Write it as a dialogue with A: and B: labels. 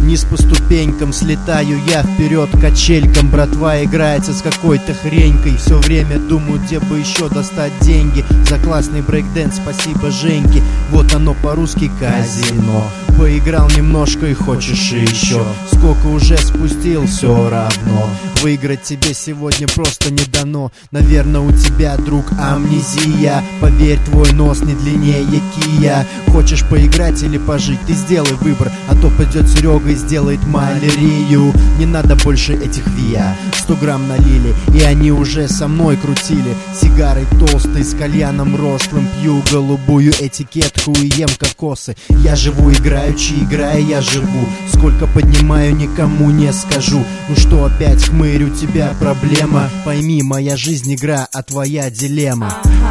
A: Вниз по ступенькам слетаю я вперед качелькам. Братва играется с какой-то хренькой. Все время думаю, где бы еще достать деньги за классный брейкдэнс, спасибо Женьке. Вот оно по-русски казино. Поиграл немножко и хочешь еще. Сколько уже спустил, все равно. Выиграть тебе сегодня просто не дано. Наверное, у тебя, друг, амнезия. Поверь, твой нос не длиннее кия. Хочешь поиграть или пожить? Ты сделай выбор, а то пойдет Серега и сделает малярию. Не надо больше этих виа. 100 грамм налили, и они уже со мной крутили. Сигарой толстой с кальяном рослым. Пью голубую этикетку и ем кокосы. Я живу играючи, играя я живу. Сколько поднимаю, никому не скажу. Ну что опять, хмырь, у тебя проблема? Пойми, моя жизнь игра, а твоя дилемма.